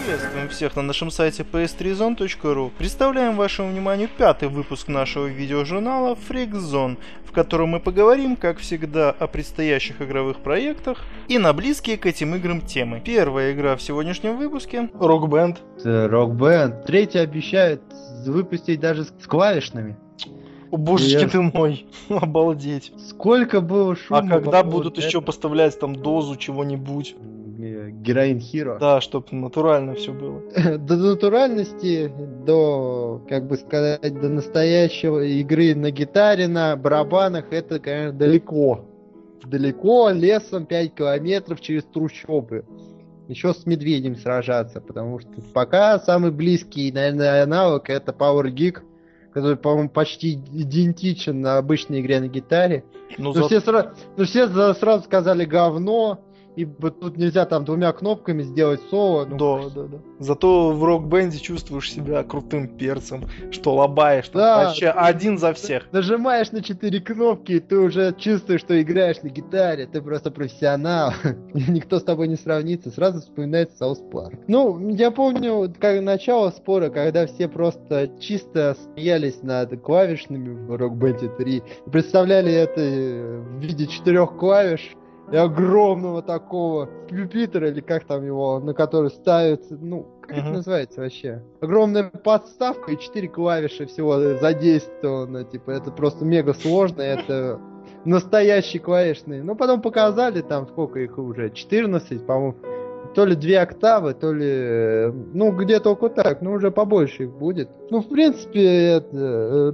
Приветствуем всех на нашем сайте ps3zone.ru. Представляем вашему вниманию 5-й выпуск нашего видеожурнала Freak Zone, в котором мы поговорим, как всегда, о предстоящих игровых проектах и на близкие к этим играм темы. Первая игра в сегодняшнем выпуске — Rock Band. Rock Band. Третий обещают выпустить даже с клавишными. О, божечки ты мой, обалдеть. Сколько было шума. А когда будут еще поставлять там дозу чего-нибудь? Героин Hero. Да, чтоб натурально все было. До натуральности, до, как бы сказать, до настоящего игры на гитаре, на барабанах, это, конечно, далеко. Далеко, лесом 5 километров через трущобы. Еще с медведем сражаться, потому что пока самый близкий, наверное, аналог — это Power Geek, который, по-моему, почти идентичен на обычной игре на гитаре. Все сразу сказали говно, ибо тут нельзя там 2 кнопками сделать соло. Да. Зато в Рок-бенде чувствуешь себя крутым перцем, что лобаешь, да, вообще один за всех. Нажимаешь на 4 кнопки, и ты уже чувствуешь, что играешь на гитаре, ты просто профессионал, никто с тобой не сравнится, сразу вспоминается Саус Парк. Ну, я помню, как начало спора, когда все просто чисто смеялись над клавишными в Рок-бенде 3, представляли это в виде 4 клавиш, и огромного такого пюпитера, или как там его, на который ставится, как это называется вообще? Огромная подставка и 4 клавиши всего задействовано, типа, это просто мега сложно, это настоящие клавишные. Но потом показали, там, сколько их уже, 14, по-моему, то ли 2 октавы, то ли, где-то около так, уже побольше их будет. В принципе, это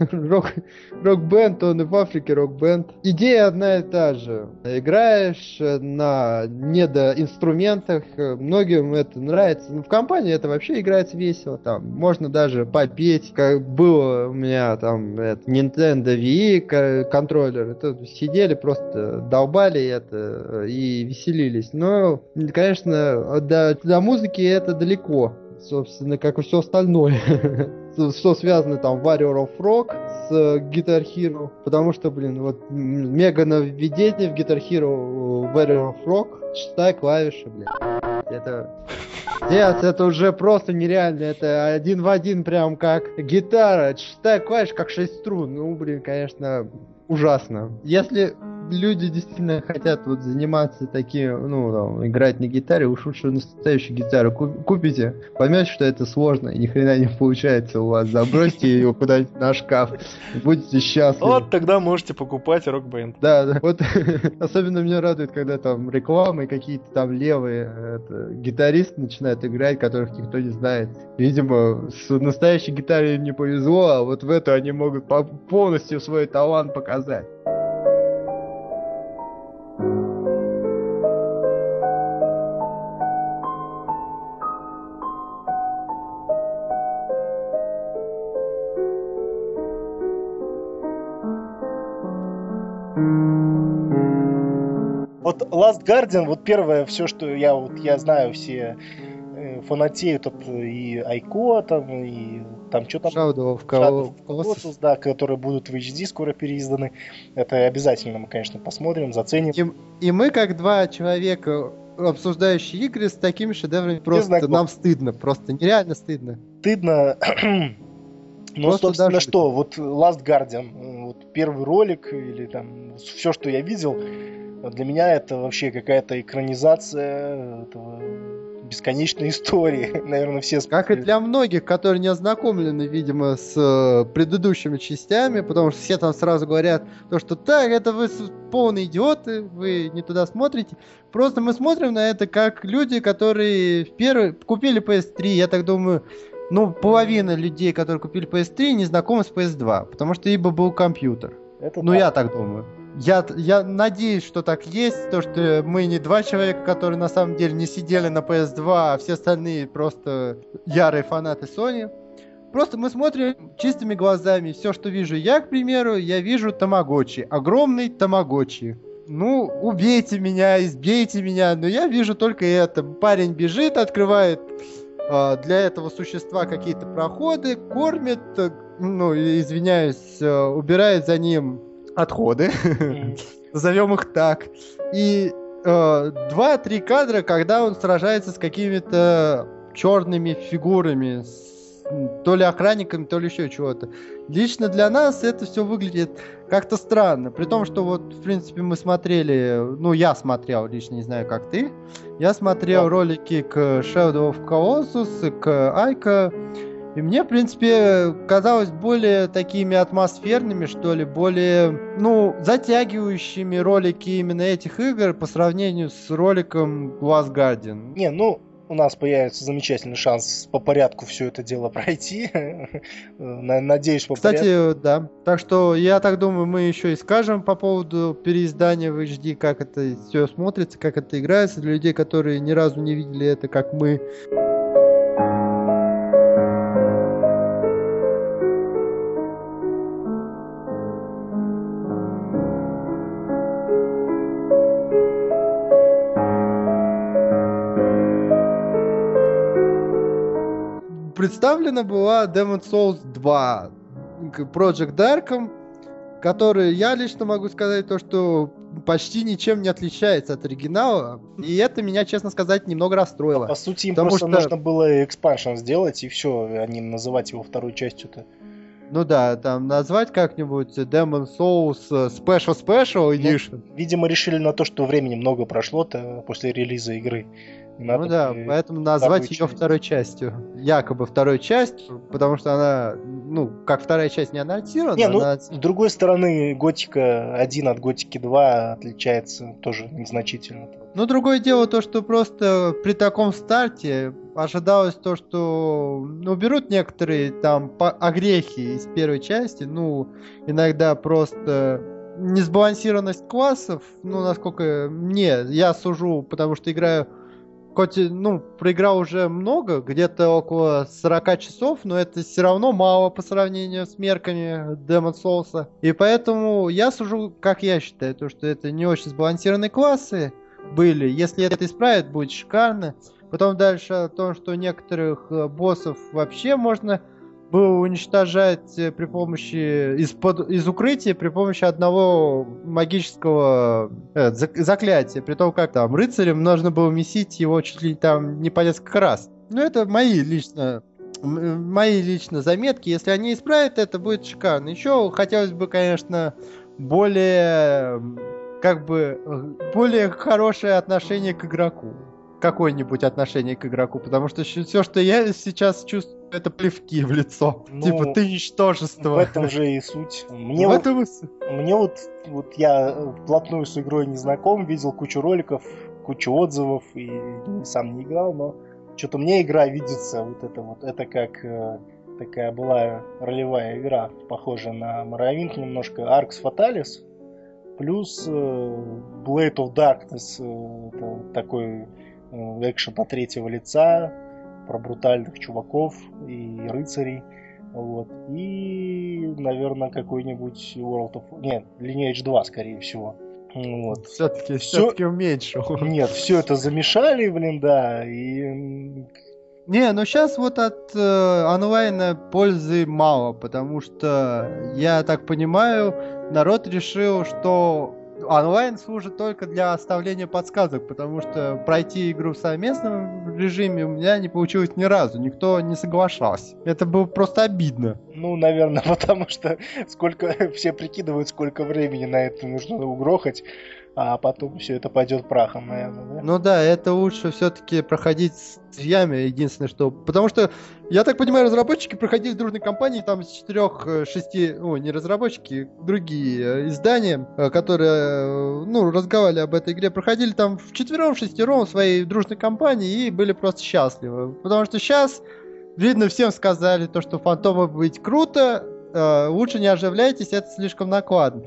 рок-бенд, он и в Африке рок-бенд. Идея одна и та же. Играешь на недоинструментах, многим это нравится. В компании это вообще играется весело, там можно даже попеть, как было у меня там Nintendo Wii контроллер. Это сидели, просто долбали это и веселились. Но, конечно, до музыки это далеко, собственно, как и все остальное, что связано там Warrior of Rock с Guitar Hero, потому что, мега нововведение в Guitar Hero Warrior of Rock, 6 клавиша, это уже просто нереально, это один в один, прям как гитара, 6 клавиша, как 6 струн, конечно, ужасно. Если люди действительно хотят заниматься таким, играть на гитаре, уж лучше настоящую гитару купите, поймете, что это сложно, и ни хрена не получается у вас, забросьте ее куда-нибудь на шкаф, будете счастливы. Вот тогда можете покупать Рок-бенд. Да, вот особенно меня радует, когда там реклама и какие-то там левые гитаристы начинают играть, которых никто не знает. Видимо, с настоящей гитарой им не повезло, а вот в эту они могут полностью свой талант показать. Вот Last Guardian, первое, все, что я знаю, все фанатеют от и Айко, и там что там... Shadow of Colossus, да, которые будут в HD скоро переизданы. Это обязательно мы, конечно, посмотрим, заценим. И мы, как 2 человека, обсуждающие игры, с такими шедеврами просто нам стыдно, просто нереально стыдно. Стыдно. Ну, собственно, что, Last Guardian, первый ролик, или там все, что я видел, для меня это вообще какая-то экранизация этого бесконечной истории. Наверное, все... Как и для многих, которые не ознакомлены, видимо, с предыдущими частями, потому что все там сразу говорят, что так, это вы полные идиоты, вы не туда смотрите. Просто мы смотрим на это как люди, которые купили PS3, я так думаю... половина людей, которые купили PS3, не знакомы с PS2, потому что ибо был компьютер. Я так думаю. Я надеюсь, что так есть, то что мы не 2 человека, которые на самом деле не сидели на PS2, а все остальные просто ярые фанаты Sony. Просто мы смотрим чистыми глазами. Все, что вижу я, к примеру, я вижу Тамагочи. Огромный Тамагочи. Убейте меня, избейте меня, но я вижу только это. Парень бежит, открывает для этого существа какие-то проходы, кормит, убирает за ним отходы, назовем их так. И 2-3 кадра, когда он сражается с какими-то черными фигурами, то ли охранниками, то ли еще чего-то. Лично для нас это все выглядит как-то странно. При том, что вот, в принципе, мы смотрели, ну, я смотрел, лично не знаю, как ты, я смотрел ролики к Shadow of Colossus, к Айка, и мне, в принципе, казалось более такими атмосферными, что ли, более, ну, затягивающими ролики именно этих игр по сравнению с роликом Last Guardian. Не, ну, у нас появится замечательный шанс по порядку все это дело пройти. Надеюсь, по порядку. Кстати, да. Так что, я так думаю, мы еще и скажем по поводу переиздания в HD, как это все смотрится, как это играется. Для людей, которые ни разу не видели это, как мы. Представлена была Demon's Souls 2 Project Dark, который, я лично могу сказать, то, что почти ничем не отличается от оригинала, и это меня, честно сказать, немного расстроило. По сути, им просто нужно было экспаншн сделать, и все, а не называть его второй частью-то. Ну да, там назвать как-нибудь Demon's Souls Special Edition. Видимо, решили на то, что времени много прошло-то после релиза игры. Ну да, поэтому назвать ее второй частью. Якобы второй частью, потому что она, ну, как вторая часть не анонсирована. Не, ну, с другой стороны, Готика 1 от Готики 2 отличается тоже незначительно. Ну, другое дело то, что просто при таком старте ожидалось то, что, ну, берут некоторые там огрехи из первой части, ну, иногда просто несбалансированность классов, ну, насколько я сужу, потому что играю. Хоть, ну, проиграл уже много, где-то около 40 часов, но это все равно мало по сравнению с мерками Demon's Souls. И поэтому я сужу, как я считаю, то, что это не очень сбалансированные классы были. Если это исправят, будет шикарно. Потом дальше о том, что некоторых боссов вообще можно было уничтожать при помощи из укрытия при помощи одного магического заклятия. При том, как там рыцарем нужно было месить его чуть ли там не по несколько раз. Ну, это мои лично заметки. Если они исправят, это будет шикарно. Еще хотелось бы, конечно, более хорошее отношение к игроку. Какое-нибудь отношение к игроку, потому что все, что я сейчас чувствую, это плевки в лицо. Ну, типа, ты ничтожество. В этом же и суть. Мне вот я вплотную с игрой не знаком, видел кучу роликов, кучу отзывов и сам не играл, но что-то мне игра видится это как такая была ролевая игра, похожая на Morrowind немножко, Arx Fatalis, плюс Blade of Darkness, это такой экшен от третьего лица, про брутальных чуваков и рыцарей. Вот. И, наверное, какой-нибудь World of... Нет, Lineage 2, скорее всего. Вот. Все-таки уменьшил. Нет, все это замешали, да, и... Не, ну сейчас вот от онлайна пользы мало, потому что, я так понимаю, народ решил, что онлайн служит только для оставления подсказок, потому что пройти игру в совместном режиме у меня не получилось ни разу, никто не соглашался. Это было просто обидно. Ну, наверное, потому что все прикидывают, сколько времени на это нужно угрохать, а потом все это пойдет прахом, наверное, да? Ну да, это лучше все-таки проходить с друзьями, единственное, что... Потому что, я так понимаю, разработчики проходили в дружной компании, там с 4-6... не разработчики, другие издания, которые, разговаривали об этой игре, проходили там вчетвером, шестером в своей дружной компании и были просто счастливы. Потому что сейчас, видно, всем сказали то, что фантомы быть круто, лучше не оживляйтесь, это слишком накладно.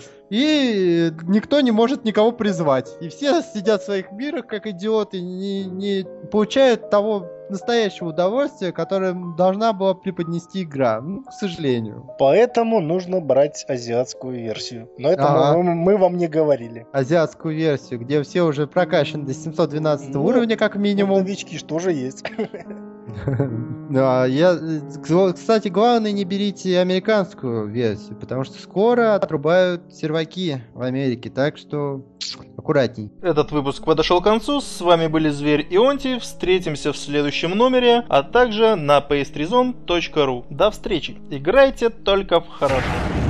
И никто не может никого призвать. И все сидят в своих мирах, как идиоты, не получают того настоящего удовольствия, которое должна была преподнести игра. Ну, к сожалению. Поэтому нужно брать азиатскую версию. Но это мы вам не говорили. Азиатскую версию, где все уже прокачаны до 712 уровня, как минимум. Новички что же есть. Да, кстати, главное, не берите американскую версию, потому что скоро отрубают серваки в Америке, так что аккуратней. Этот выпуск подошел к концу. С вами были Зверь и Онти. Встретимся в следующем номере, а также на pastryzone.ru. До встречи. Играйте только в хорошо.